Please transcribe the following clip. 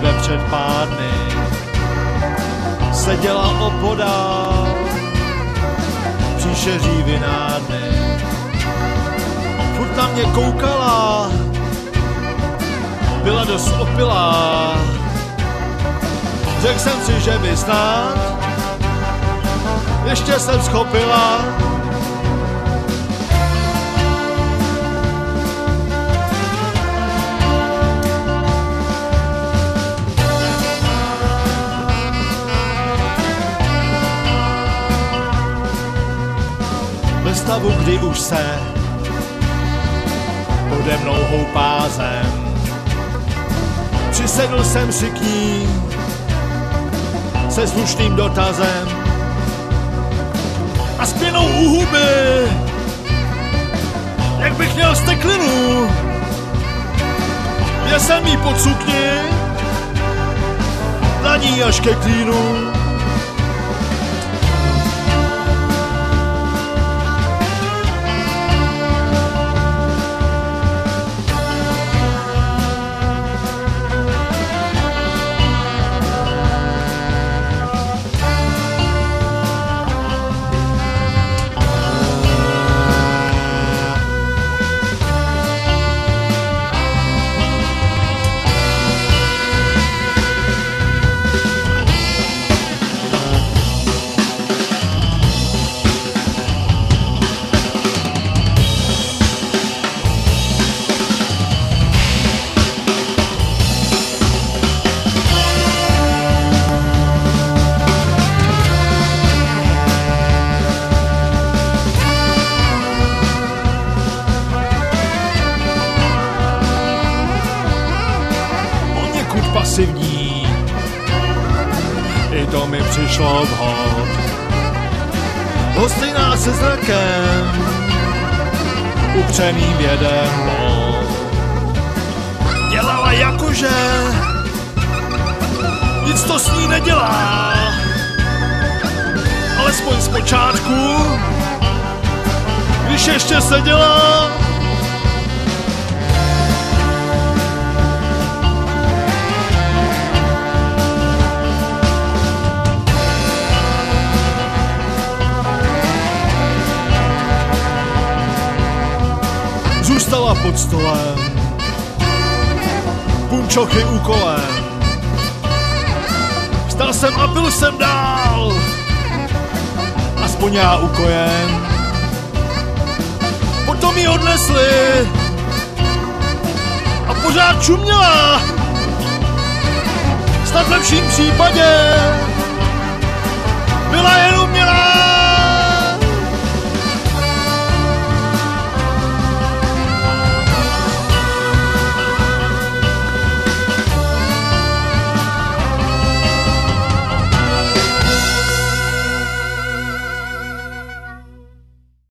tebe před pár dny seděla opodál příšeří vinárny. Furt na mě koukala, byla dost opilá. Řekl jsem si, že by snad ještě jsem schopila. Ve stavu, kdy už se pode mnou houpá zem, přisedl jsem si k ní se slušným dotazem a s pěnou u huby, jak bych měl steklinu. Měl jsem jí pod sukni, na ní až ke klínu. Pasivní, i to mi přišlo vhod. Hostejná se zrakem, upřeným vědem bod. Dělala jakože nic to s ní nedělá, alespoň zpočátku, když ještě seděla. Zůstala pod stolem, punčochy úkolem. Vstal jsem a pil jsem dál, aspoň já ukojem. Potom ji odnesli a pořád čuměla. Snad v lepším případě